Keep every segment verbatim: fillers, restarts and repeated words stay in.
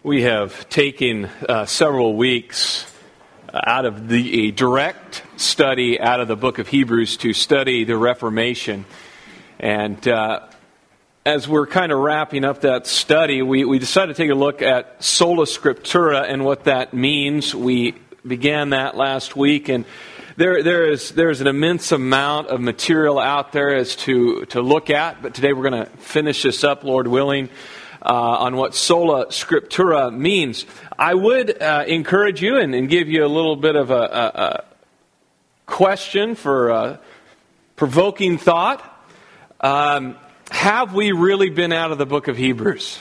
We have taken uh, several weeks out of the a direct study out of the book of Hebrews to study the Reformation. And uh, as we're kind of wrapping up that study, we, we decided to take a look at Sola Scriptura and what that means. We began that last week, and there there is there is an immense amount of material out there as to, to look at. But today we're going to finish this up, Lord willing, Uh, on what Sola Scriptura means. I would uh, encourage you and, and give you a little bit of a, a, a question for uh, provoking thought. Um, have we really been out of the book of Hebrews?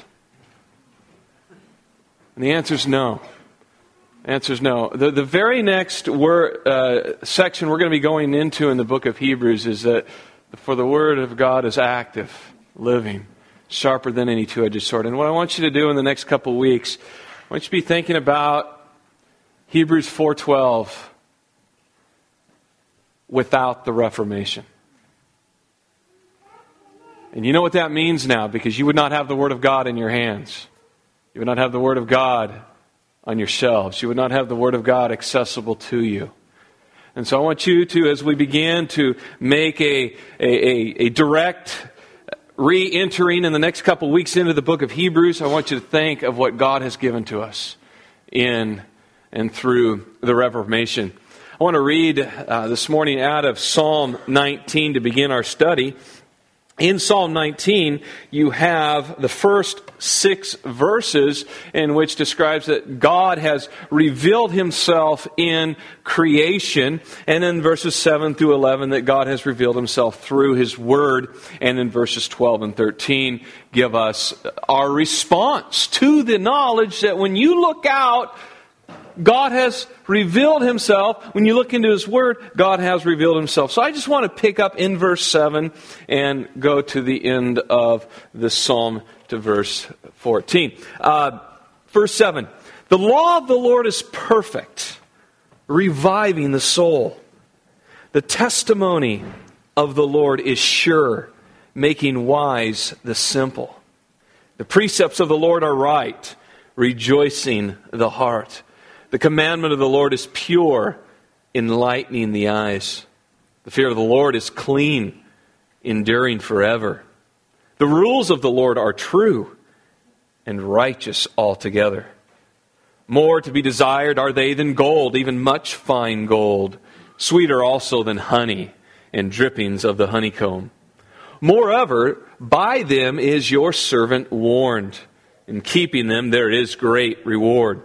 And the answer is no. The answer is no. The, the very next word, uh, section we're going to be going into in the book of Hebrews is that for the Word of God is active, living, sharper than any two-edged sword. And what I want you to do in the next couple of weeks, I want you to be thinking about Hebrews four twelve without the Reformation. And you know what that means now, because you would not have the Word of God in your hands. You would not have the Word of God on your shelves. You would not have the Word of God accessible to you. And so I want you to, as we begin to make a, a, a, a direct re-entering in the next couple of weeks into the book of Hebrews, I want you to think of what God has given to us in and through the Reformation. I want to read uh, this morning out of Psalm nineteen to begin our study. In Psalm nineteen, you have the first six verses in which describes that God has revealed Himself in creation. And in verses seven through eleven, that God has revealed Himself through His Word. And in verses twelve and thirteen, give us our response to the knowledge that when you look out, God has revealed Himself. When you look into His Word, God has revealed Himself. So I just want to pick up in verse seven and go to the end of the psalm to verse fourteen. Uh, verse seven. The law of the Lord is perfect, reviving the soul. The testimony of the Lord is sure, making wise the simple. The precepts of the Lord are right, rejoicing the heart. The commandment of the Lord is pure, enlightening the eyes. The fear of the Lord is clean, enduring forever. The rules of the Lord are true and righteous altogether. More to be desired are they than gold, even much fine gold. Sweeter also than honey and drippings of the honeycomb. Moreover, by them is your servant warned. In keeping them there is great reward.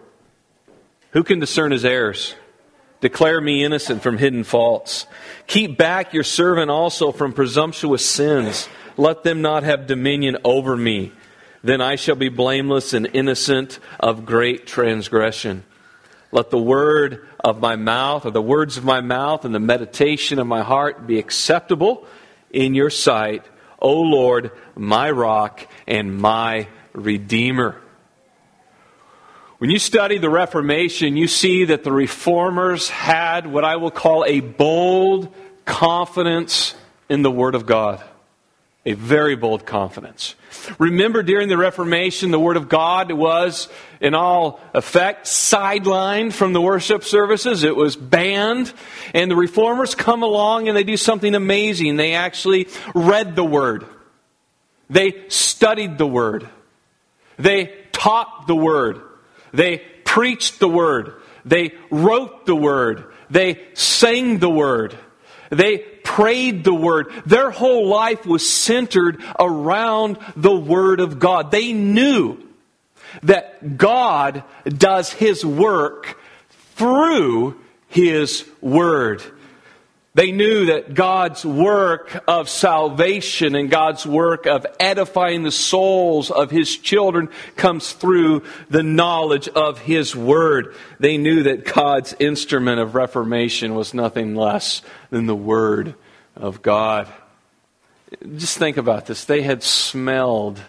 Who can discern his errors? Declare me innocent from hidden faults. Keep back your servant also from presumptuous sins. Let them not have dominion over me. Then I shall be blameless and innocent of great transgression. Let the word of my mouth, or the words of my mouth, and the meditation of my heart be acceptable in your sight, O Lord, my rock and my Redeemer. When you study the Reformation, you see that the Reformers had what I will call a bold confidence in the Word of God. A very bold confidence. Remember, during the Reformation, the Word of God was, in all effect, sidelined from the worship services. It was banned. And the Reformers come along and they do something amazing. They actually read the Word. They studied the Word. They taught the Word. They preached the Word. They wrote the Word. They sang the Word. They prayed the Word. Their whole life was centered around the Word of God. They knew that God does His work through His Word. They knew that God's work of salvation and God's work of edifying the souls of His children comes through the knowledge of His Word. They knew that God's instrument of reformation was nothing less than the Word of God. Just think about this. They had smelled,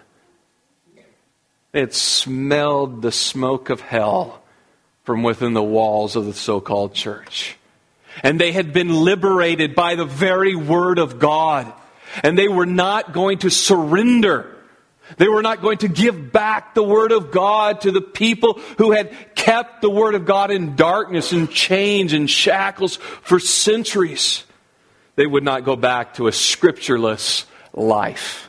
they had smelled the smoke of hell from within the walls of the so-called church. And they had been liberated by the very Word of God. And they were not going to surrender They were not going to give back the Word of God to the people who had kept the Word of God in darkness and chains and shackles for centuries. They would not go back to a scriptureless life.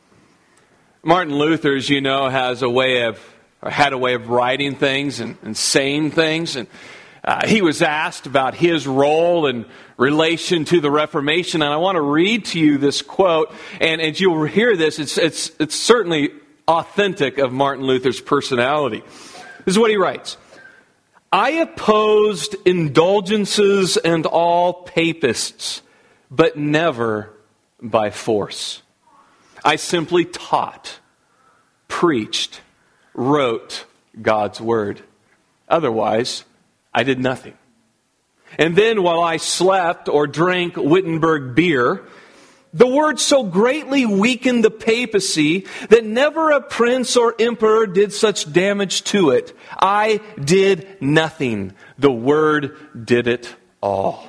Martin Luther, as you know, has a way of, or had a way of writing things and, and saying things. And uh, he was asked about his role in relation to the Reformation. And I want to read to you this quote. And as you'll hear this, it's, it's, it's certainly authentic of Martin Luther's personality. This is what he writes. I opposed indulgences and all papists, but never by force. I simply taught, preached, wrote God's Word. Otherwise, I did nothing. And then while I slept or drank Wittenberg beer, the Word so greatly weakened the papacy that never a prince or emperor did such damage to it. I did nothing. The Word did it all.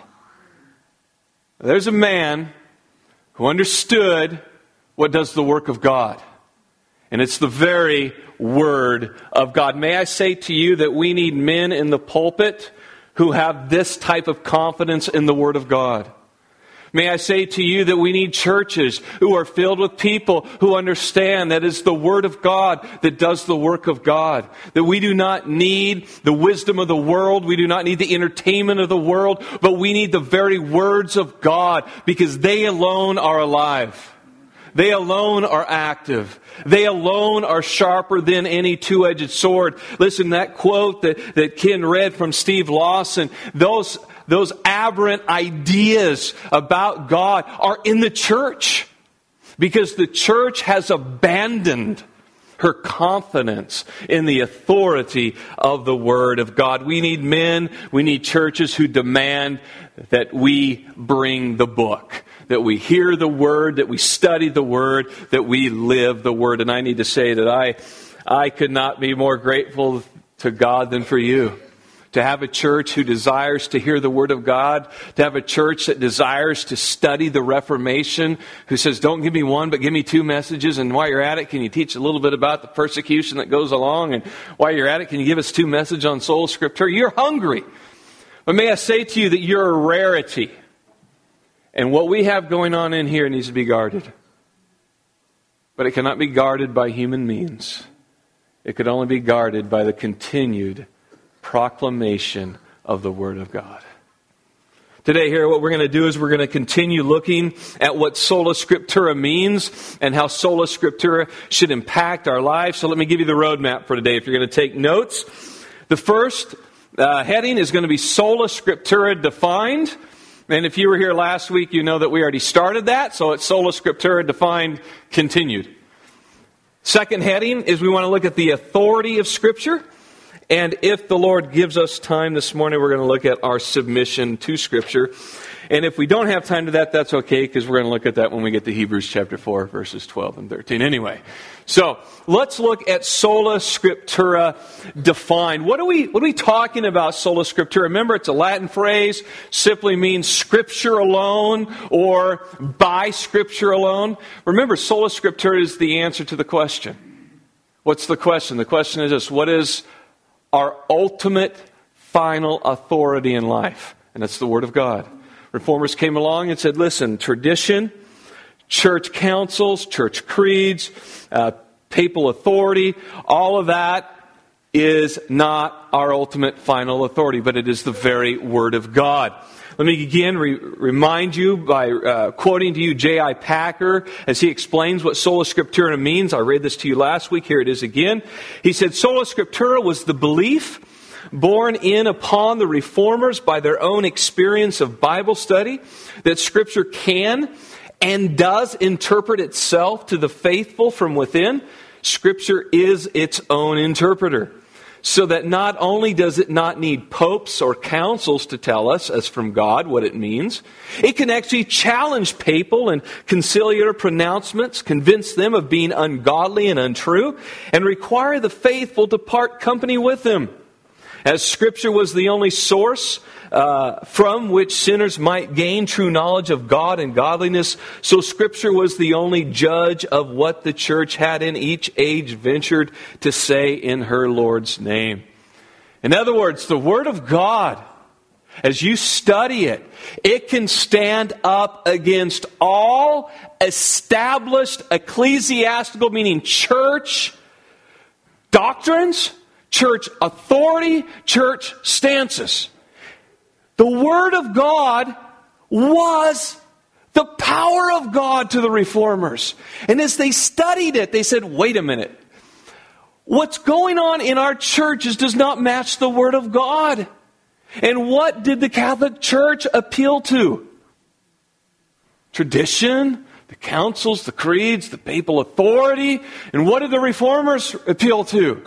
There's a man who understood what does the work of God. And it's the very Word of God. May I say to you that we need men in the pulpit who have this type of confidence in the Word of God. May I say to you that we need churches who are filled with people who understand that it's the Word of God that does the work of God. That we do not need the wisdom of the world. We do not need the entertainment of the world. But we need the very words of God because they alone are alive. They alone are active. They alone are sharper than any two-edged sword. Listen, that quote that, that Ken read from Steve Lawson, those, those aberrant ideas about God are in the church because the church has abandoned her confidence in the authority of the Word of God. We need men, we need churches who demand that we bring the book. That we hear the Word, that we study the Word, that we live the Word. And I need to say that I, I could not be more grateful to God than for you. To have a church who desires to hear the Word of God. To have a church that desires to study the Reformation. Who says, don't give me one, but give me two messages. And while you're at it, can you teach a little bit about the persecution that goes along? And while you're at it, can you give us two messages on sola scriptura? You're hungry. But may I say to you that you're a rarity. And what we have going on in here needs to be guarded. But it cannot be guarded by human means. It could only be guarded by the continued proclamation of the Word of God. Today here, what we're going to do is we're going to continue looking at what sola scriptura means and how sola scriptura should impact our lives. So let me give you the roadmap for today. If you're going to take notes, the first uh, heading is going to be sola scriptura defined. And if you were here last week, you know that we already started that. So it's sola scriptura defined, continued. Second heading is we want to look at the authority of Scripture. And if the Lord gives us time this morning, we're going to look at our submission to Scripture. And if we don't have time to that, that's okay, because we're going to look at that when we get to Hebrews chapter four, verses twelve and thirteen. Anyway, so let's look at sola scriptura defined. What are we, what are we talking about, sola scriptura? Remember, it's a Latin phrase, simply means Scripture alone or by Scripture alone. Remember, sola scriptura is the answer to the question. What's the question? The question is this: what is our ultimate, final authority in life? And that's the Word of God. Reformers came along and said, listen, tradition, church councils, church creeds, uh, papal authority, all of that is not our ultimate final authority, but it is the very Word of God. Let me again re- remind you by uh, quoting to you J I Packer as he explains what sola scriptura means. I read this to you last week. Here it is again. He said, sola scriptura was the belief borne in upon the Reformers by their own experience of Bible study that Scripture can and does interpret itself to the faithful from within. Scripture is its own interpreter. So that not only does it not need popes or councils to tell us, as from God, what it means, it can actually challenge papal and conciliar pronouncements, convince them of being ungodly and untrue, and require the faithful to part company with them. As Scripture was the only source uh, from which sinners might gain true knowledge of God and godliness, so Scripture was the only judge of what the church had in each age ventured to say in her Lord's name. In other words, the Word of God, as you study it, it can stand up against all established ecclesiastical, meaning church doctrines, church authority, church stances. The Word of God was the power of God to the Reformers. And as they studied it, they said, wait a minute. What's going on in our churches does not match the Word of God. And what did the Catholic Church appeal to? Tradition, the councils, the creeds, the papal authority. And what did the Reformers appeal to?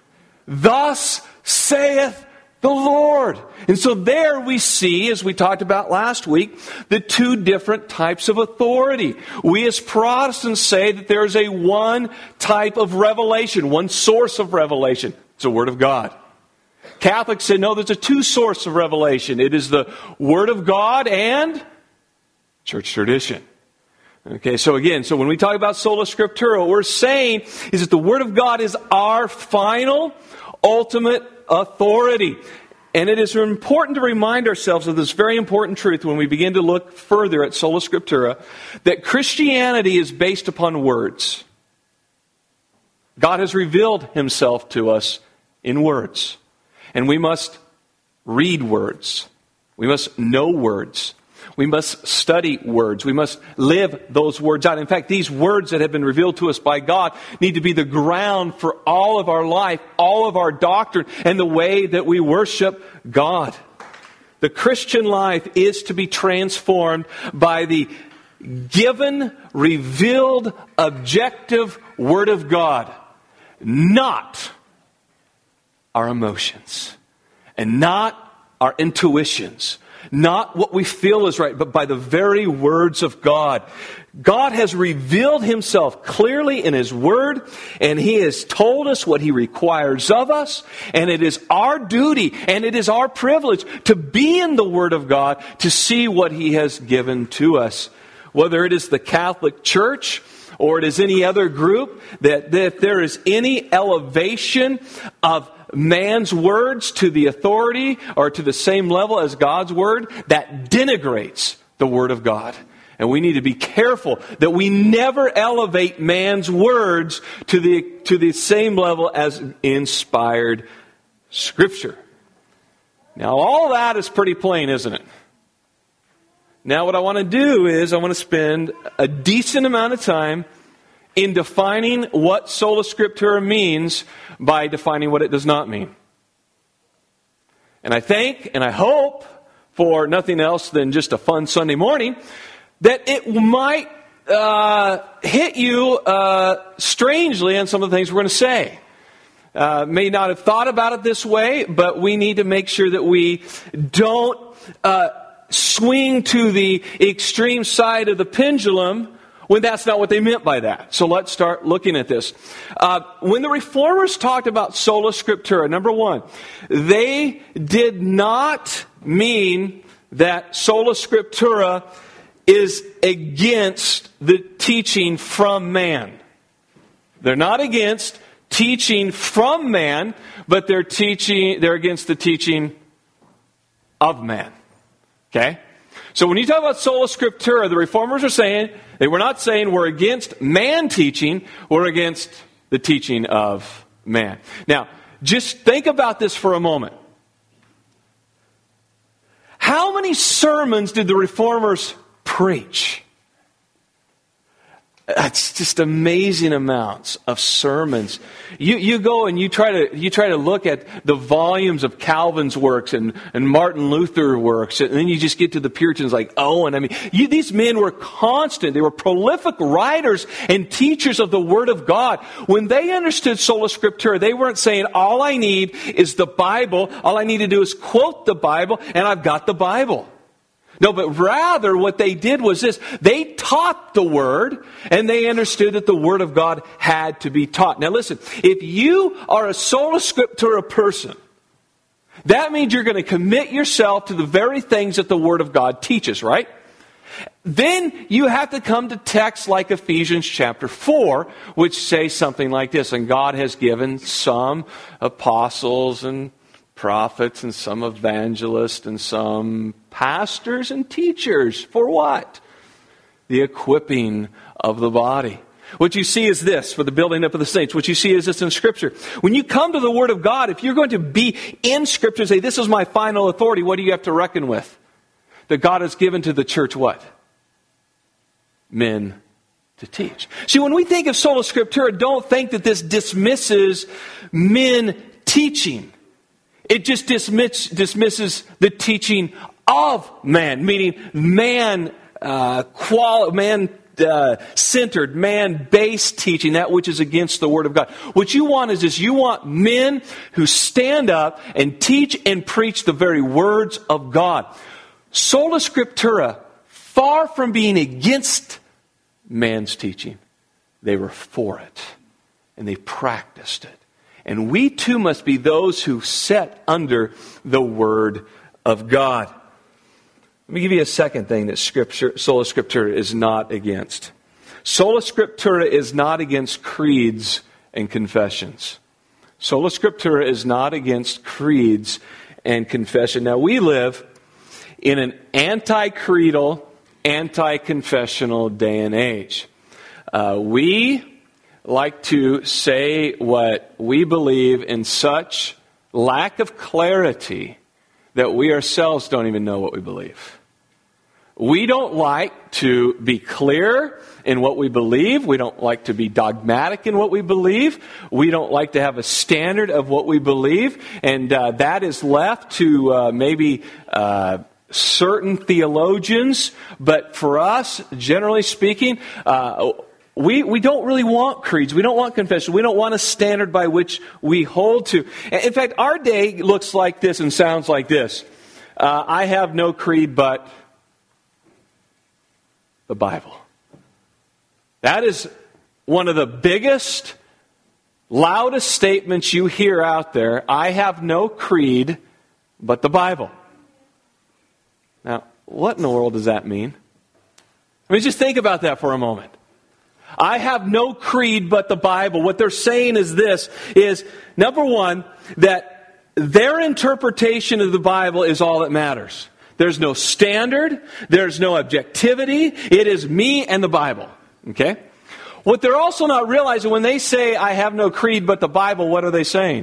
Thus saith the Lord. And so there we see, as we talked about last week, the two different types of authority. We as Protestants say that there is a one type of revelation, one source of revelation. It's the Word of God. Catholics say, no, there's a two source of revelation. It is the Word of God and church tradition. Okay, so again, so when we talk about sola scriptura, what we're saying is that the Word of God is our final, ultimate authority. And it is important to remind ourselves of this very important truth when we begin to look further at sola scriptura, that Christianity is based upon words. God has revealed Himself to us in words. And we must read words. We must know words. We must study words. We must live those words out. In fact, these words that have been revealed to us by God need to be the ground for all of our life, all of our doctrine, and the way that we worship God. The Christian life is to be transformed by the given, revealed, objective Word of God, not our emotions, and not our intuitions, not what we feel is right, but by the very words of God. God has revealed Himself clearly in His Word, and He has told us what He requires of us, and it is our duty, and it is our privilege to be in the Word of God, to see what He has given to us. Whether it is the Catholic Church, or it is any other group, that, that if there is any elevation of man's words to the authority or to the same level as God's Word, that denigrates the Word of God. And we need to be careful that we never elevate man's words to the, to the same level as inspired Scripture. Now, all that is pretty plain, isn't it? Now, what I want to do is I want to spend a decent amount of time in defining what sola scriptura means by defining what it does not mean. And I think, and I hope, for nothing else than just a fun Sunday morning, that it might uh, hit you uh, strangely on some of the things we're going to say. Uh, may not have thought about it this way, but we need to make sure that we don't uh, swing to the extreme side of the pendulum when that's not what they meant by that. So let's start looking at this. Uh, when the Reformers talked about sola scriptura, number one, they did not mean that sola scriptura is against the teaching from man. They're not against teaching from man, but they're teaching, they're against the teaching of man. Okay? So when you talk about sola scriptura, the Reformers are saying, they were not saying we're against man teaching, we're against the teaching of man. Now, just think about this for a moment. How many sermons did the Reformers preach? It's just amazing amounts of sermons. You you go and you try to you try to look at the volumes of Calvin's works and, and Martin Luther works, and then you just get to the Puritans like Owen. I mean, you, these men were constant. They were prolific writers and teachers of the Word of God. When they understood sola scriptura, they weren't saying all I need is the Bible. All I need to do is quote the Bible, and I've got the Bible. No, but rather what they did was this. They taught the Word, and they understood that the Word of God had to be taught. Now listen, if you are a sola scriptura person, That means you're going to commit yourself to the very things that the Word of God teaches, right? Then you have to come to texts like Ephesians chapter four, which say something like this. And God has given some apostles and prophets and some evangelists and some pastors and teachers. For what? The equipping of the body. What you see is this, for the building up of the saints. What you see is this in Scripture. When you come to the Word of God, if you're going to be in Scripture and say, this is my final authority, what do you have to reckon with? That God has given to the church what? Men to teach. See, when we think of sola scriptura, don't think that this dismisses men teaching. It just dismiss, dismisses the teaching of man, meaning man, uh, quali- man uh, centered, man-based teaching, that which is against the Word of God. What you want is this, you want men who stand up and teach and preach the very words of God. Sola scriptura, far from being against man's teaching, they were for it, and they practiced it. And we too must be those who set under the Word of God. Let me give you a second thing that Scripture, Sola Scriptura is not against. Sola Scriptura is not against creeds and confessions. Sola Scriptura is not against creeds and confession. Now, we live in an anti-creedal, anti-confessional day and age. Uh, we like to say what we believe in such lack of clarity that we ourselves don't even know what we believe. We don't like to be clear in what we believe. We don't like to be dogmatic in what we believe. We don't like to have a standard of what we believe. And uh, that is left to uh, maybe uh, certain theologians. But for us, generally speaking, uh, we, we don't really want creeds. We don't want confession. We don't want a standard by which we hold to. In fact, our day looks like this and sounds like this. Uh, I have no creed but the Bible. That is one of the biggest, loudest statements you hear out there. I have no creed but the Bible. Now, what in the world does that mean? I mean, just think about that for a moment. I have no creed but the Bible. What they're saying is this, is number one, that their interpretation of the Bible is all that matters. There's no standard. There's no objectivity. It is me and the Bible. Okay? What they're also not realizing when they say, I have no creed but the Bible, what are they saying?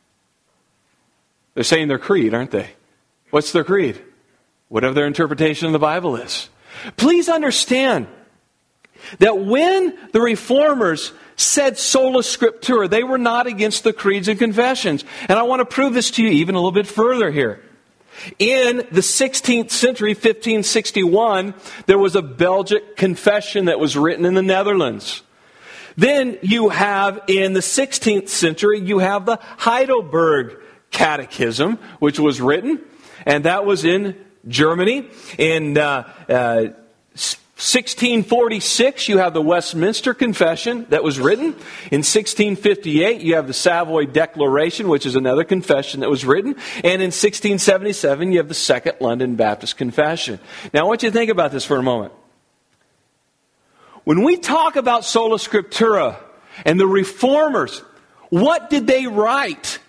They're saying their creed, aren't they? What's their creed? Whatever their interpretation of the Bible is. Please understand that when the Reformers said sola scriptura, they were not against the creeds and confessions. And I want to prove this to you even a little bit further here. In the sixteenth century, fifteen sixty-one, there was a Belgic confession that was written in the Netherlands. Then you have, in the sixteenth century, you have the Heidelberg Catechism, which was written, and that was in Germany. In uh, uh, sixteen forty-six, you have the Westminster Confession that was written. In sixteen fifty-eight, you have the Savoy Declaration, which is another confession that was written. And in sixteen seventy-seven, you have the Second London Baptist Confession. Now, I want you to think about this for a moment. When we talk about sola scriptura and the Reformers, what did they write?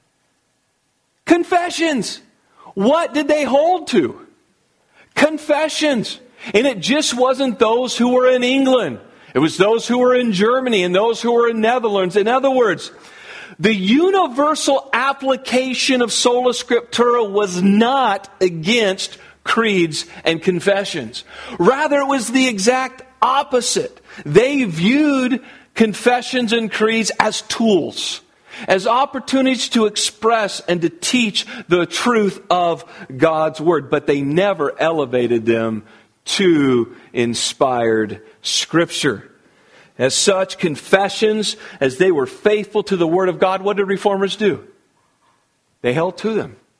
Confessions. What did they hold to? Confessions. And it just wasn't those who were in England. It was those who were in Germany and those who were in Netherlands. In other words, the universal application of sola scriptura was not against creeds and confessions. Rather, it was the exact opposite. They viewed confessions and creeds as tools, as opportunities to express and to teach the truth of God's Word. But they never elevated them to inspired Scripture. As such, confessions, as they were faithful to the Word of God, what did Reformers do? They held to them.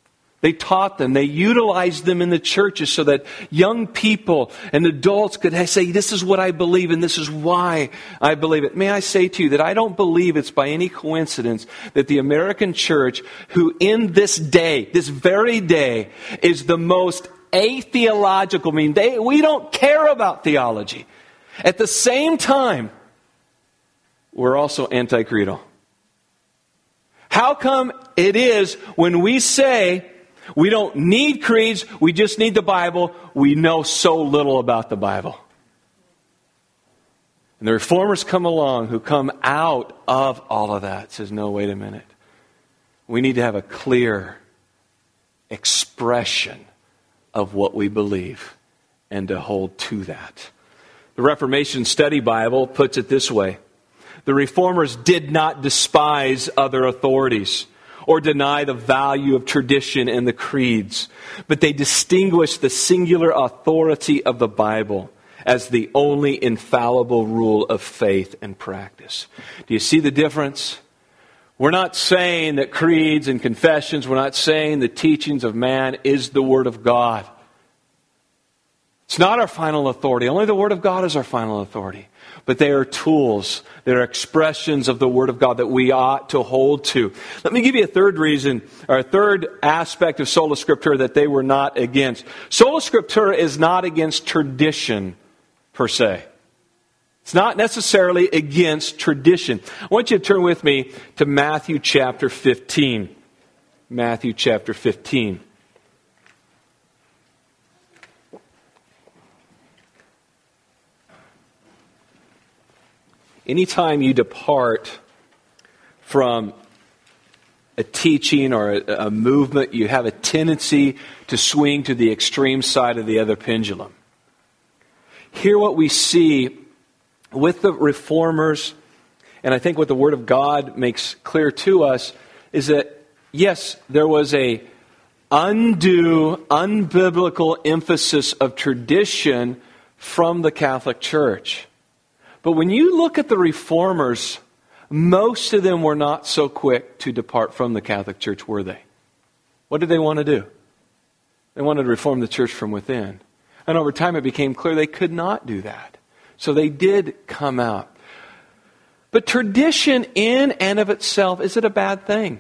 They taught them. They utilized them in the churches so that young people and adults could say, this is what I believe and this is why I believe it. May I say to you that I don't believe it's by any coincidence that the American church, who in this day, this very day, is the most atheological, I mean, they, we don't care about theology. At the same time, we're also anti-creedal. How come it is when we say we don't need creeds, we just need the Bible, we know so little about the Bible? And the reformers come along who come out of all of that. Says, no, wait a minute. We need to have a clear expression of what we believe and to hold to that. The Reformation Study Bible puts it this way. The reformers did not despise other authorities or deny the value of tradition and the creeds, but they distinguished the singular authority of the Bible as the only infallible rule of faith and practice. Do you see the difference? We're not saying that creeds and confessions, we're not saying the teachings of man is the Word of God. It's not our final authority. Only the Word of God is our final authority. But they are tools. They are expressions of the Word of God that we ought to hold to. Let me give you a third reason, or a third aspect of Sola Scriptura that they were not against. Sola Scriptura is not against tradition, per se. It's not necessarily against tradition. I want you to turn with me to Matthew chapter fifteen. Matthew chapter fifteen. Anytime you depart from a teaching or a, a movement, you have a tendency to swing to the extreme side of the other pendulum. Here what we see with the reformers, and I think what the Word of God makes clear to us, is that, yes, there was a undue, unbiblical emphasis of tradition from the Catholic Church. But when you look at the reformers, most of them were not so quick to depart from the Catholic Church, were they? What did they want to do? They wanted to reform the church from within. And over time it became clear they could not do that. So they did come out. But tradition in and of itself, is it a bad thing?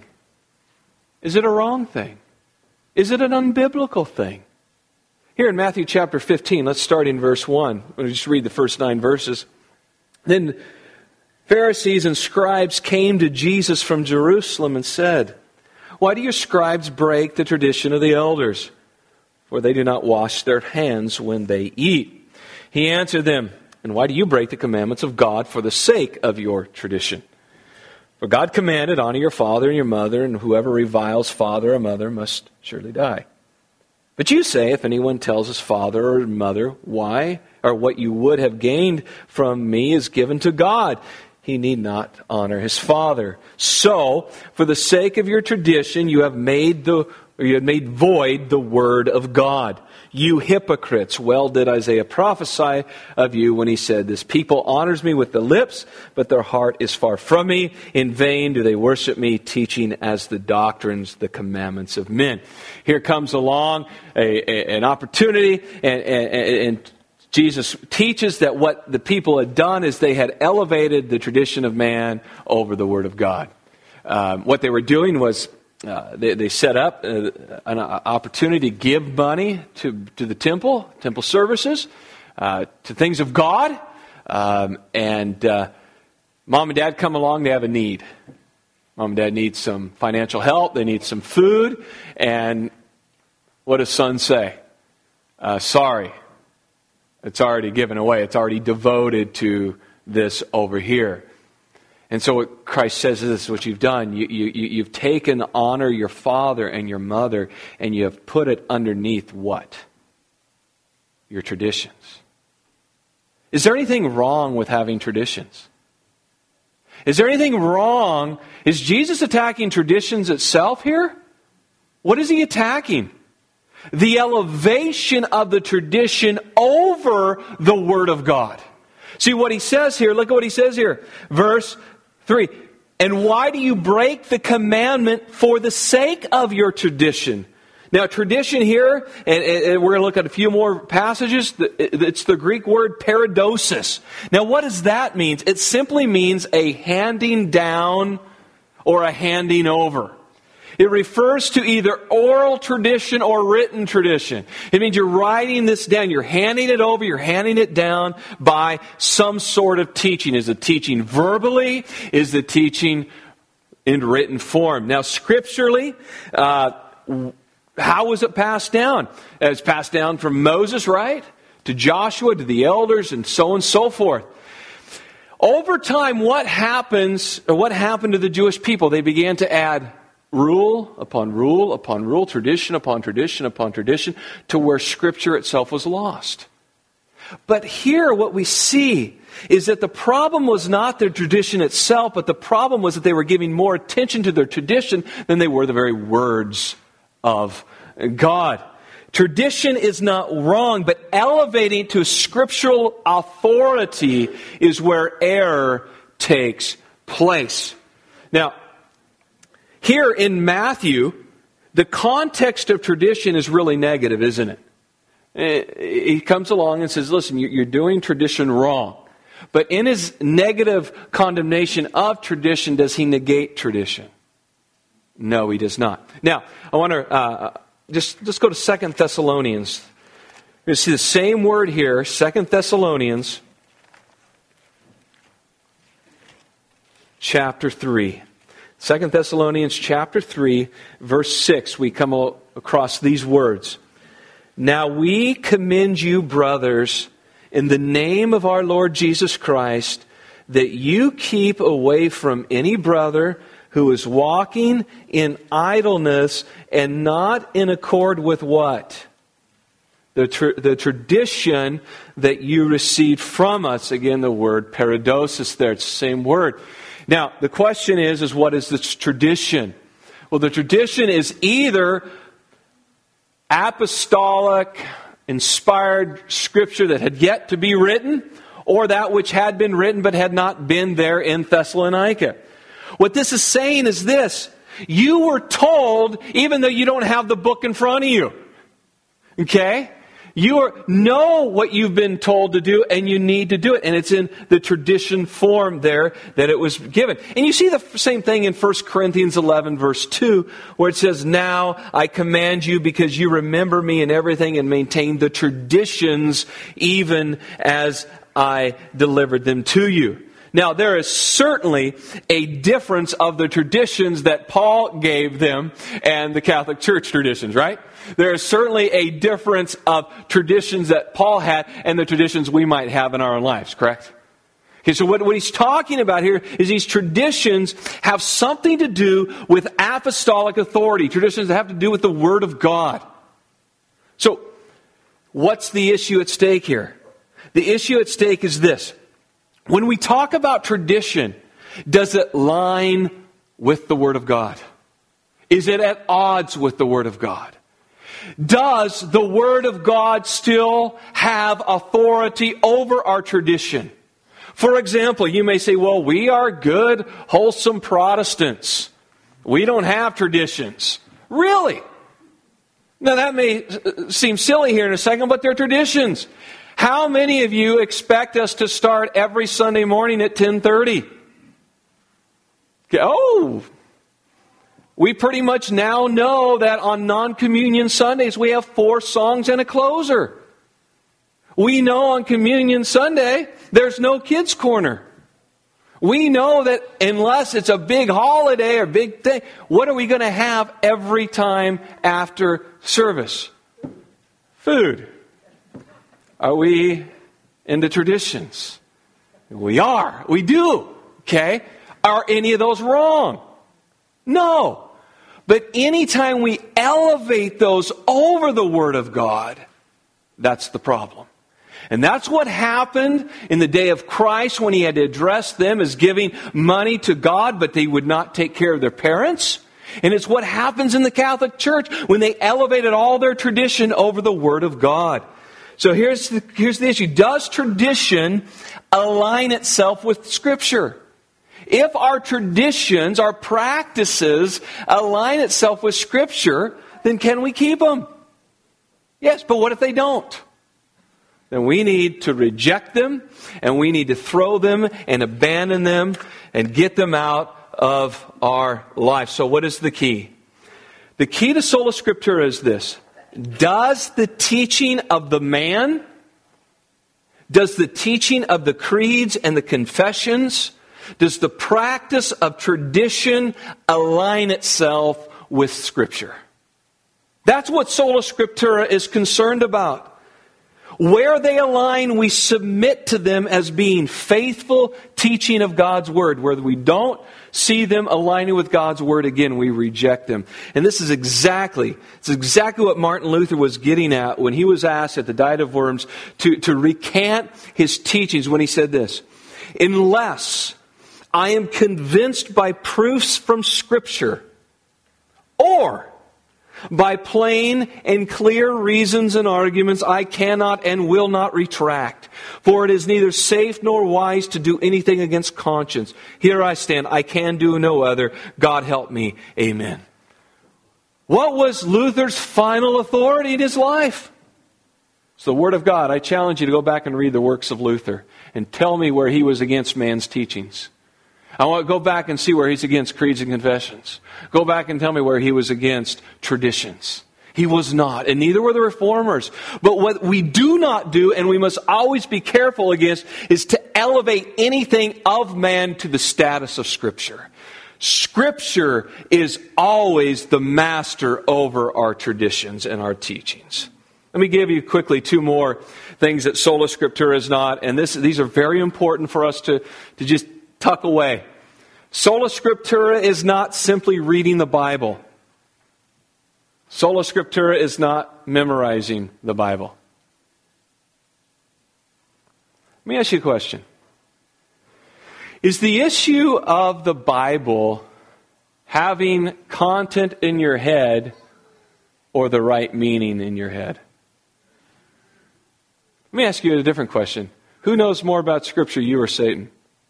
Is it a wrong thing? Is it an unbiblical thing? Here in Matthew chapter fifteen, let's start in verse one. We'll just read the first nine verses. Then Pharisees and scribes came to Jesus from Jerusalem and said, "Why do your scribes break the tradition of the elders? For they do not wash their hands when they eat." He answered them, "And why do you break the commandments of God for the sake of your tradition? For God commanded, honor your father and your mother, and whoever reviles father or mother must surely die. But you say, if anyone tells his father or mother, why, or what you would have gained from me is given to God, he need not honor his father. So, for the sake of your tradition, you have made the or you have made void the word of God. You hypocrites, well did Isaiah prophesy of you when he said, this people honors me with the lips, but their heart is far from me. In vain do they worship me, teaching as the doctrines, the commandments of men. Here comes along a, a, an opportunity, and, and, and Jesus teaches that what the people had done is they had elevated the tradition of man over the word of God. Um, what they were doing was Uh, they, they set up uh, an opportunity to give money to, to the temple, temple services, uh, to things of God. Um, and uh, mom and dad come along, they have a need. Mom and dad need some financial help, they need some food. And what does son say? Uh, sorry, it's already given away. It's already devoted to this over here. And so what Christ says is this is what you've done. You, you, you've taken honor your father and your mother, and you have put it underneath what? Your traditions. Is there anything wrong with having traditions? Is there anything wrong? Is Jesus attacking traditions itself here? What is he attacking? The elevation of the tradition over the Word of God. See what he says here, look at what he says here. Verse three. And why do you break the commandment for the sake of your tradition? Now, tradition here, and, and we're going to look at a few more passages, it's the Greek word paradosis. Now, what does that mean? It simply means a handing down or a handing over. It refers to either oral tradition or written tradition. It means you're writing this down. You're handing it over. You're handing it down by some sort of teaching. Is the teaching verbally? Is the teaching in written form? Now, scripturally, uh, how was it passed down? It's passed down from Moses, right? To Joshua, to the elders, and so on and so forth. Over time, what happens, or what happened to the Jewish people? They began to add rule upon rule upon rule, tradition upon tradition upon tradition, to where Scripture itself was lost. But here what we see is that the problem was not their tradition itself, but the problem was that they were giving more attention to their tradition than they were the very words of God. Tradition is not wrong, but elevating to scriptural authority is where error takes place. Now, here in Matthew, the context of tradition is really negative, isn't it? He comes along and says, listen, you're doing tradition wrong. But in his negative condemnation of tradition, does he negate tradition? No, he does not. Now, I want to uh, just, just go to Second Thessalonians. You're going to see the same word here, Second Thessalonians, chapter three. Second Thessalonians chapter three, verse six, we come across these words. Now we commend you, brothers, in the name of our Lord Jesus Christ, that you keep away from any brother who is walking in idleness and not in accord with what? The, tra- the tradition that you received from us. Again, the word paradosis there. It's the same word. Now, the question is, is what is this tradition? Well, the tradition is either apostolic, inspired scripture that had yet to be written, or that which had been written but had not been there in Thessalonica. What this is saying is this: you were told, even though you don't have the book in front of you. Okay? You are, know what you've been told to do, and you need to do it. And it's in the tradition form there that it was given. And you see the same thing in First Corinthians eleven, verse two, where it says, now I command you because you remember me in everything and maintain the traditions even as I delivered them to you. Now, there is certainly a difference of the traditions that Paul gave them and the Catholic Church traditions, right? There is certainly a difference of traditions that Paul had and the traditions we might have in our own lives, correct? Okay, so what, what he's talking about here is these traditions have something to do with apostolic authority, traditions that have to do with the Word of God. So, what's the issue at stake here? The issue at stake is this. When we talk about tradition, does it line with the Word of God? Is it at odds with the Word of God? Does the Word of God still have authority over our tradition? For example, you may say, well, we are good, wholesome Protestants. We don't have traditions. Really? Now that may seem silly here in a second, but they're traditions. How many of you expect us to start every Sunday morning at ten thirty? Okay, oh, we pretty much now know that on non-communion Sundays we have four songs and a closer. We know on Communion Sunday there's no kids' corner. We know that unless it's a big holiday or big thing, what are we going to have every time after service? Food. Are we into traditions? We are. We do. Okay? Are any of those wrong? No. But anytime we elevate those over the Word of God, that's the problem. And that's what happened in the day of Christ when He had to address them as giving money to God, but they would not take care of their parents. And it's what happens in the Catholic Church when they elevated all their tradition over the Word of God. So here's the, here's the issue. Does tradition align itself with Scripture? If our traditions, our practices align itself with Scripture, then can we keep them? Yes, but what if they don't? Then we need to reject them, and we need to throw them and abandon them and get them out of our life. So what is the key? The key to Sola Scriptura is this. Does the teaching of the man, does the teaching of the creeds and the confessions, does the practice of tradition align itself with Scripture? That's what Sola Scriptura is concerned about. Where they align, we submit to them as being faithful teaching of God's Word. Where we don't see them aligning with God's Word, again, we reject them. And this is exactly, it's exactly what Martin Luther was getting at when he was asked at the Diet of Worms to, to recant his teachings when he said this, "Unless I am convinced by proofs from Scripture, or by plain and clear reasons and arguments, I cannot and will not retract. For it is neither safe nor wise to do anything against conscience. Here I stand. I can do no other. God help me. Amen." What was Luther's final authority in his life? It's the Word of God. I challenge you to go back and read the works of Luther and tell me where he was against man's teachings. I want to go back and see where he's against creeds and confessions. Go back and tell me where he was against traditions. He was not, and neither were the reformers. But what we do not do, and we must always be careful against, is to elevate anything of man to the status of Scripture. Scripture is always the master over our traditions and our teachings. Let me give you quickly two more things that Sola Scriptura is not, and this, these are very important for us to, to just tuck away. Sola Scriptura is not simply reading the Bible. Sola Scriptura is not memorizing the Bible. Let me ask you a question. Is the issue of the Bible having content in your head or the right meaning in your head? Let me ask you a different question. Who knows more about Scripture, you or Satan?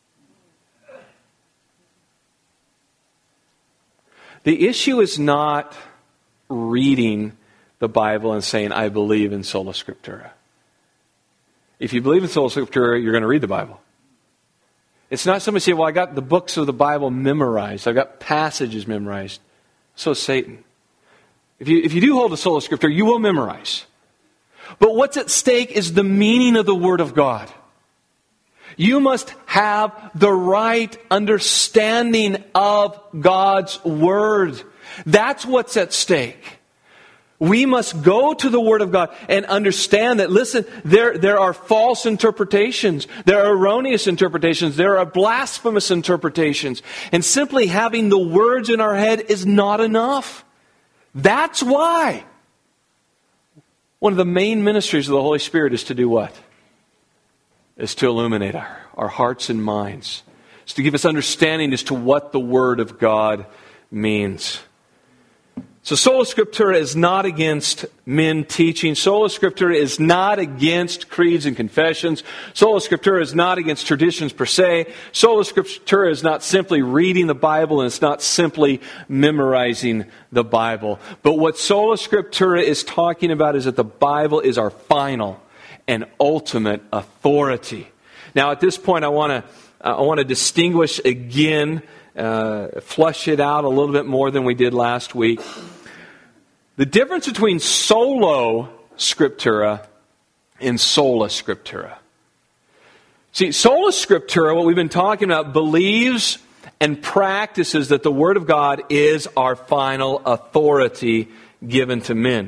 The issue is not reading the Bible and saying, I believe in Sola Scriptura. If you believe in Sola Scriptura, you're going to read the Bible. It's not somebody saying, well, I got the books of the Bible memorized. I've got passages memorized. So is Satan. If you, if you do hold to Sola Scriptura, you will memorize. But what's at stake is the meaning of the Word of God. You must have the right understanding of God's Word. That's what's at stake. We must go to the Word of God and understand that, listen, there, there are false interpretations. There are erroneous interpretations. There are blasphemous interpretations. And simply having the words in our head is not enough. That's why one of the main ministries of the Holy Spirit is to do what? Is to illuminate our, our hearts and minds. It's to give us understanding as to what the Word of God means. So Sola Scriptura is not against men teaching. Sola Scriptura is not against creeds and confessions. Sola Scriptura is not against traditions per se. Sola Scriptura is not simply reading the Bible, and it's not simply memorizing the Bible. But what Sola Scriptura is talking about is that the Bible is our final and ultimate authority. Now, at this point, I want to uh, I want to distinguish again, uh, flush it out a little bit more than we did last week. The difference between Sola Scriptura and Sola Scriptura. See, Sola Scriptura, what we've been talking about, believes and practices that the Word of God is our final authority given to men.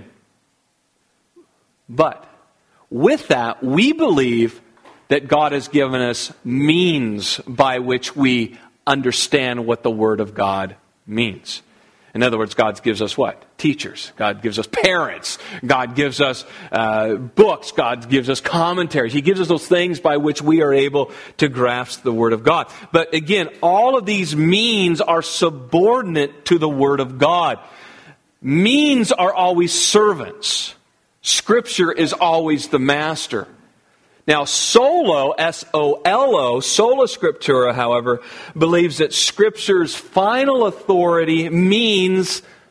But with that, we believe that God has given us means by which we understand what the Word of God means. In other words, God gives us what? Teachers. God gives us parents. God gives us uh, books. God gives us commentaries. He gives us those things by which we are able to grasp the Word of God. But again, all of these means are subordinate to the Word of God. Means are always servants. Scripture is always the master. Now, Solo, S O L O, Sola Scriptura, however, believes that Scripture's final authority means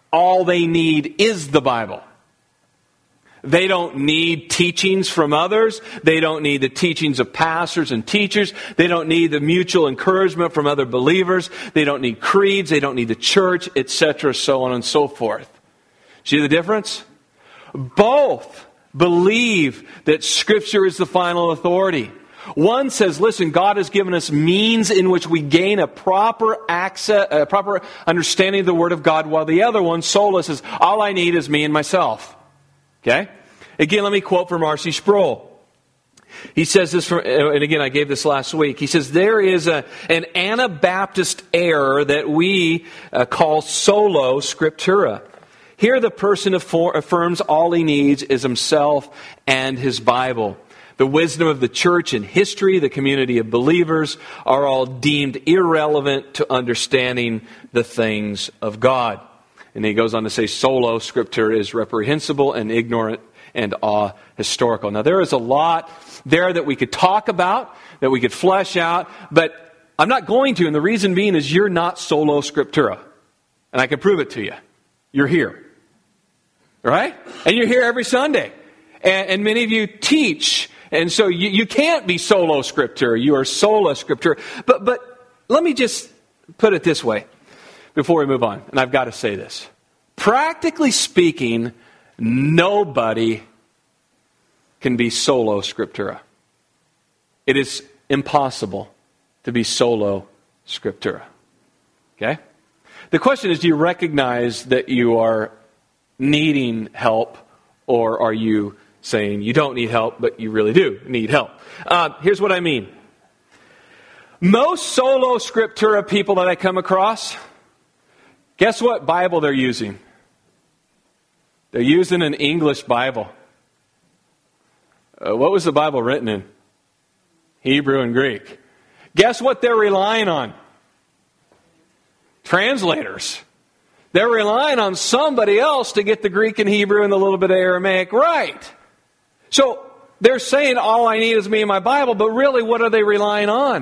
all they need is the Bible. They don't need teachings from others. They don't need the teachings of pastors and teachers. They don't need the mutual encouragement from other believers. They don't need creeds. They don't need the church, et cetera, so on and so forth. See the difference? Both believe that Scripture is the final authority. One says, listen, God has given us means in which we gain a proper access, a proper understanding of the Word of God, while the other one, sola, says, all I need is me and myself. Okay? Again, let me quote from R C Sproul. He says this, from, and again, I gave this last week. He says, there is a, an Anabaptist error that we uh, call solo scriptura. Here the person affirms all he needs is himself and his Bible. The wisdom of the church and history, the community of believers, are all deemed irrelevant to understanding the things of God. And he goes on to say, solo scriptura is reprehensible and ignorant and ahistorical. Now, there is a lot there that we could talk about, that we could flesh out, but I'm not going to, and the reason being is you're not solo scriptura. And I can prove it to you. You're here. Right? And you're here every Sunday. And, and many of you teach, and so you, you can't be solo scriptura. You are sola scriptura. But, but let me just put it this way before we move on, and I've got to say this. Practically speaking, nobody can be solo scriptura. It is impossible to be solo scriptura. Okay? The question is, do you recognize that you are needing help, or are you saying you don't need help, but you really do need help? Uh, here's what I mean. Most solo scriptura people that I come across, guess what Bible they're using? They're using an English Bible. Uh, what was the Bible written in? Hebrew and Greek. Guess what they're relying on? Translators. They're relying on somebody else to get the Greek and Hebrew and a little bit of Aramaic right. So they're saying all I need is me and my Bible, but really what are they relying on?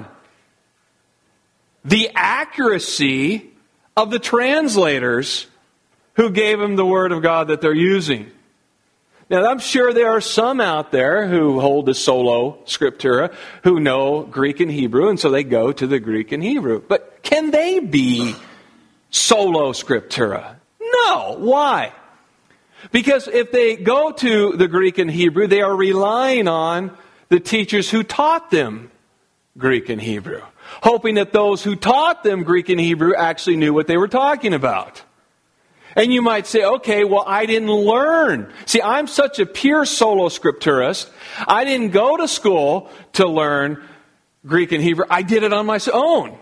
The accuracy of the translators who gave them the Word of God that they're using. Now, I'm sure there are some out there who hold the solo scriptura who know Greek and Hebrew, and so they go to the Greek and Hebrew. But can they be solo scriptura? No. Why? Because if they go to the Greek and Hebrew, they are relying on the teachers who taught them Greek and Hebrew, hoping that those who taught them Greek and Hebrew actually knew what they were talking about. And you might say, okay, well, I didn't learn. See, I'm such a pure solo scripturist. I didn't go to school to learn Greek and Hebrew. I did it on my own.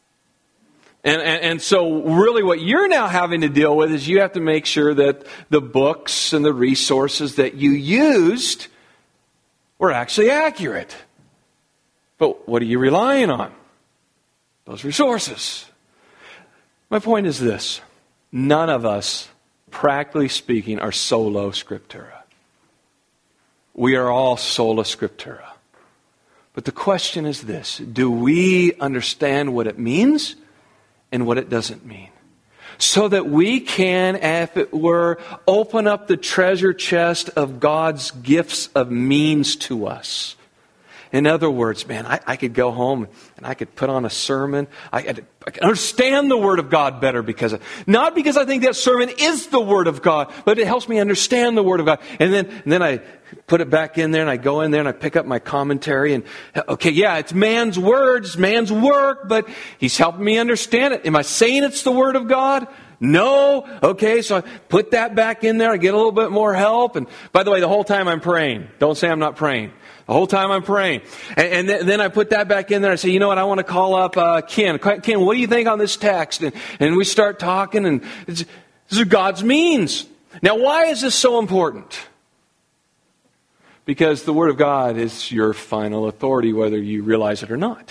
And, and, and so really what you're now having to deal with is you have to make sure that the books and the resources that you used were actually accurate. But what are you relying on? Those resources. My point is this. None of us, practically speaking, are solo scriptura. We are all sola scriptura. But the question is this. Do we understand what it means and what it doesn't mean? So that we can, if it were, open up the treasure chest of God's gifts of means to us. In other words, man, I, I could go home and I could put on a sermon. I, I, I could understand the Word of God better because of, not because I think that sermon is the Word of God, but it helps me understand the Word of God. And then, and then I put it back in there and I go in there and I pick up my commentary and, okay, yeah, it's man's words, man's work, but he's helping me understand it. Am I saying it's the Word of God? No. Okay, so I put that back in there. I get a little bit more help. And by the way, the whole time I'm praying. Don't say I'm not praying. The whole time I'm praying. And, and th- then I put that back in there. I say, you know what, I want to call up uh, Ken. Ken, what do you think on this text? And, and we start talking, and it's, this is God's means. Now, why is this so important? Because the Word of God is your final authority, whether you realize it or not.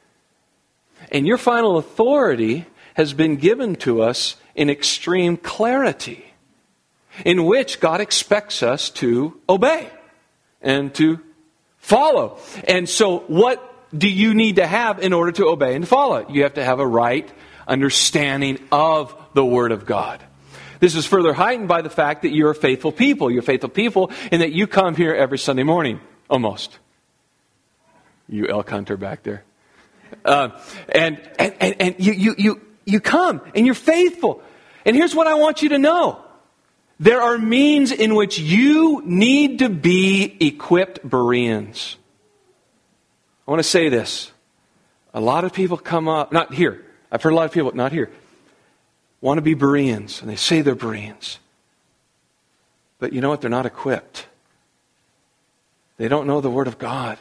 And your final authority has been given to us in extreme clarity, in which God expects us to obey and to follow. And so what do you need to have in order to obey and follow? You have to have a right understanding of the Word of God. This is further heightened by the fact that you're a faithful people. You're faithful people in that you come here every Sunday morning, almost. You elk hunter back there. Uh, and and, and, and you, you, you, you come and you're faithful. And here's what I want you to know. There are means in which you need to be equipped Bereans. I want to say this. A lot of people come up, not here. I've heard a lot of people, not here, want to be Bereans. And they say they're Bereans. But you know what? They're not equipped. They don't know the Word of God.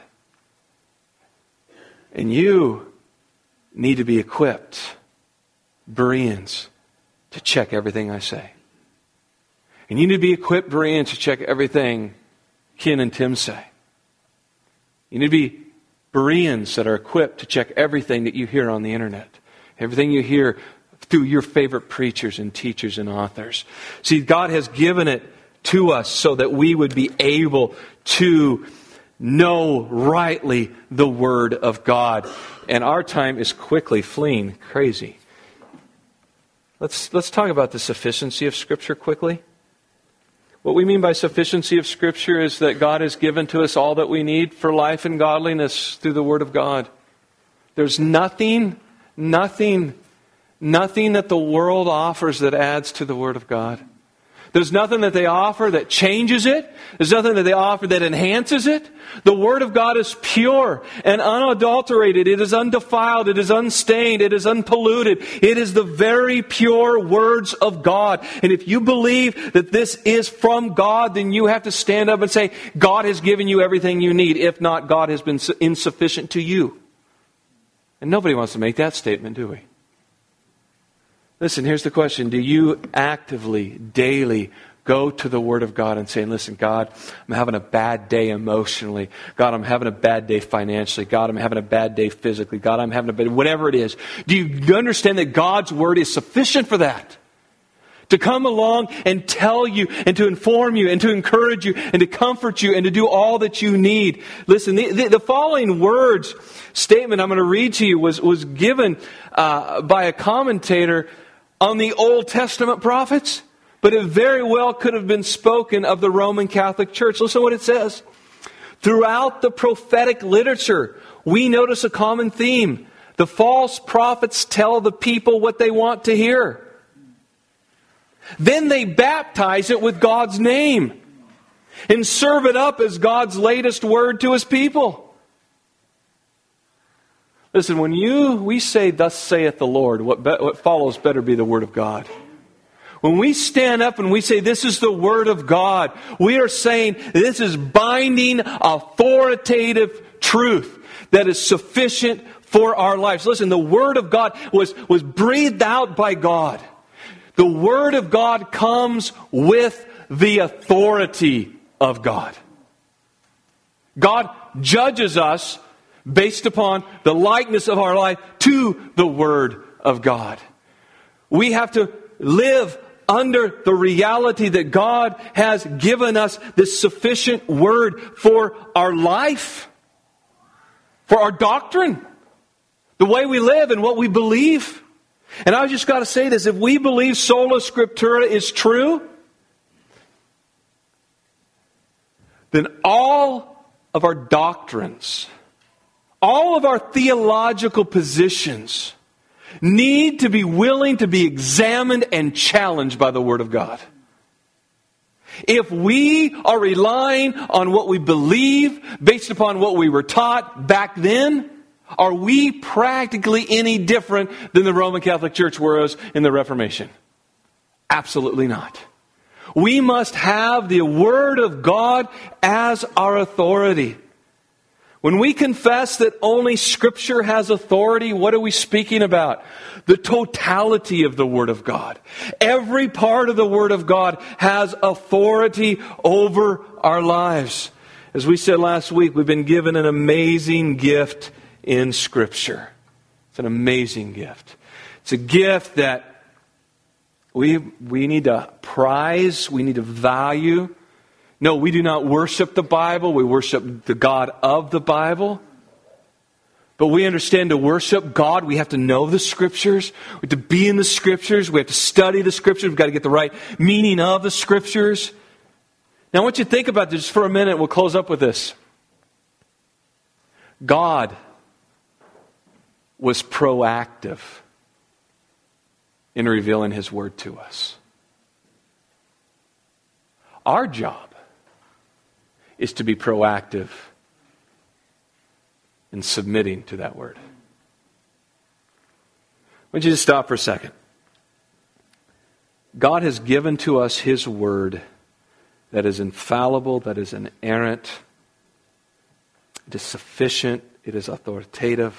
And you need to be equipped, Bereans, to check everything I say. And you need to be equipped, Bereans, to check everything Ken and Tim say. You need to be Bereans that are equipped to check everything that you hear on the internet. Everything you hear through your favorite preachers and teachers and authors. See, God has given it to us so that we would be able to know rightly the Word of God. And our time is quickly fleeing crazy. Let's, let's talk about the sufficiency of Scripture quickly. What we mean by sufficiency of Scripture is that God has given to us all that we need for life and godliness through the Word of God. There's nothing, nothing, nothing that the world offers that adds to the Word of God. There's nothing that they offer that changes it. There's nothing that they offer that enhances it. The Word of God is pure and unadulterated. It is undefiled. It is unstained. It is unpolluted. It is the very pure words of God. And if you believe that this is from God, then you have to stand up and say, God has given you everything you need. If not, God has been insufficient to you. And nobody wants to make that statement, do we? Listen, here's the question. Do you actively, daily go to the Word of God and say, listen, God, I'm having a bad day emotionally. God, I'm having a bad day financially. God, I'm having a bad day physically. God, I'm having a bad, whatever it is. Do you understand that God's Word is sufficient for that? To come along and tell you and to inform you and to encourage you and to comfort you and to do all that you need. Listen, the, the, the following words, statement I'm going to read to you was, was given uh, by a commentator on the Old Testament prophets, but it very well could have been spoken of the Roman Catholic Church. Listen to what it says. Throughout the prophetic literature, we notice a common theme. The false prophets tell the people what they want to hear. Then they baptize it with God's name and serve it up as God's latest word to His people. Listen, when you we say, thus saith the Lord, what, be, what follows better be the Word of God. When we stand up and we say, this is the Word of God, we are saying this is binding, authoritative truth that is sufficient for our lives. Listen, the Word of God was, was breathed out by God. The Word of God comes with the authority of God. God judges us based upon the likeness of our life to the Word of God. We have to live under the reality that God has given us this sufficient Word for our life, for our doctrine, the way we live and what we believe. And I've just got to say this, if we believe sola scriptura is true, then all of our doctrines, all of our theological positions need to be willing to be examined and challenged by the Word of God. If we are relying on what we believe based upon what we were taught back then, are we practically any different than the Roman Catholic Church was in the Reformation? Absolutely not. We must have the Word of God as our authority. When we confess that only Scripture has authority, what are we speaking about? The totality of the Word of God. Every part of the Word of God has authority over our lives. As we said last week, we've been given an amazing gift in Scripture. It's an amazing gift. It's a gift that we, we need to prize, we need to value. No, we do not worship the Bible. We worship the God of the Bible. But we understand to worship God, we have to know the Scriptures. We have to be in the Scriptures. We have to study the Scriptures. We've got to get the right meaning of the Scriptures. Now I want you to think about this just for a minute. We'll close up with this. God was proactive in revealing His Word to us. Our job is to be proactive in submitting to that Word. I want you to stop for a second. God has given to us His Word that is infallible, that is inerrant, it is sufficient, it is authoritative.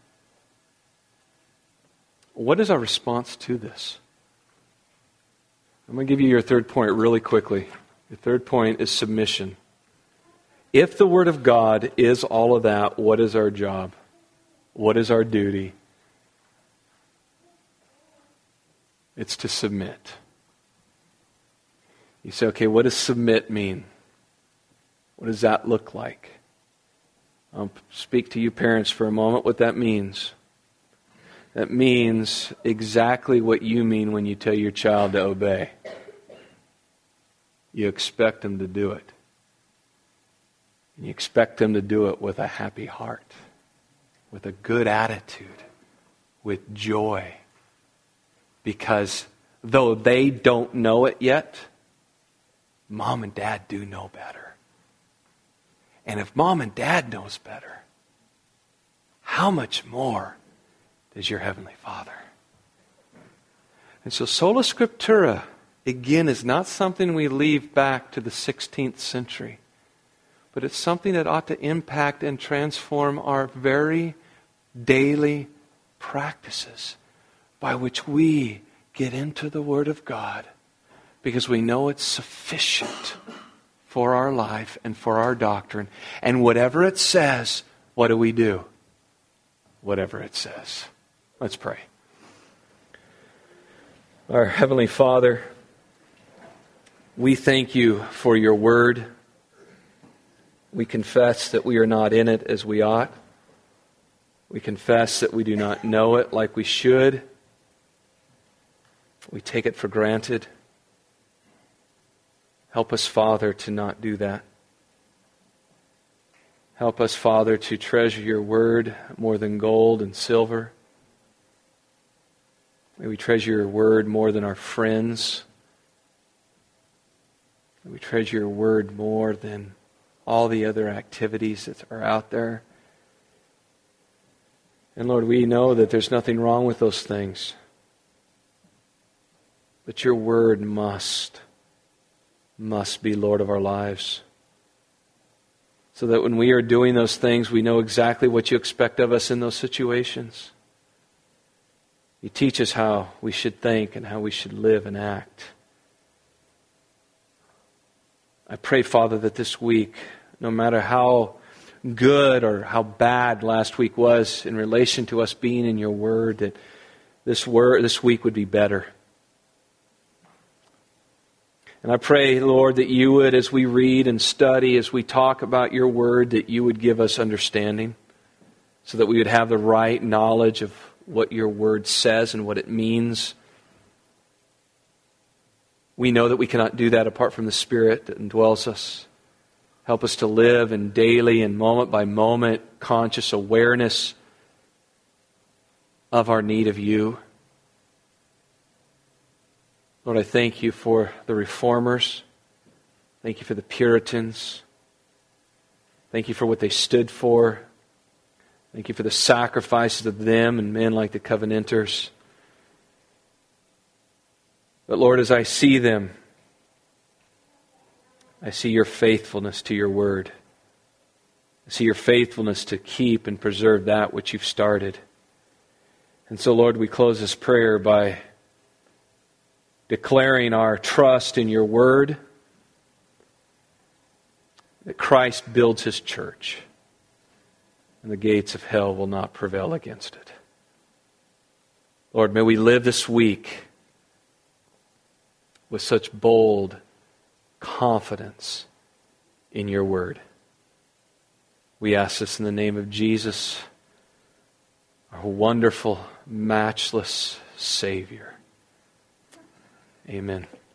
What is our response to this? I'm going to give you your third point really quickly. Your third point is submission. If the Word of God is all of that, what is our job? What is our duty? It's to submit. You say, okay, what does submit mean? What does that look like? I'll speak to you parents for a moment what that means. That means exactly what you mean when you tell your child to obey. You expect them to do it. You expect them to do it with a happy heart, with a good attitude, with joy. Because though they don't know it yet, Mom and Dad do know better. And if Mom and Dad knows better, how much more does your Heavenly Father? And so Sola Scriptura, again, is not something we leave back to the sixteenth century. But it's something that ought to impact and transform our very daily practices by which we get into the Word of God because we know it's sufficient for our life and for our doctrine. And whatever it says, what do we do? Whatever it says. Let's pray. Our Heavenly Father, we thank you for your Word. We confess that we are not in it as we ought. We confess that we do not know it like we should. We take it for granted. Help us, Father, to not do that. Help us, Father, to treasure your Word more than gold and silver. May we treasure your Word more than our friends. May we treasure your Word more than all the other activities that are out there. And Lord, we know that there's nothing wrong with those things. But your Word must, must be Lord of our lives. So that when we are doing those things, we know exactly what you expect of us in those situations. You teach us how we should think and how we should live and act. I pray, Father, that this week, no matter how good or how bad last week was in relation to us being in your Word, that this word, this week would be better. And I pray, Lord, that you would, as we read and study, as we talk about your Word, that you would give us understanding so that we would have the right knowledge of what your Word says and what it means. We know that we cannot do that apart from the Spirit that indwells us. Help us to live in daily and moment by moment conscious awareness of our need of you. Lord, I thank you for the Reformers. Thank you for the Puritans. Thank you for what they stood for. Thank you for the sacrifices of them and men like the Covenanters. But Lord, as I see them, I see your faithfulness to your Word. I see your faithfulness to keep and preserve that which you've started. And so, Lord, we close this prayer by declaring our trust in your Word, that Christ builds his church, and the gates of hell will not prevail against it. Lord, may we live this week with such bold confidence in your Word. We ask this in the name of Jesus, our wonderful, matchless Savior. Amen.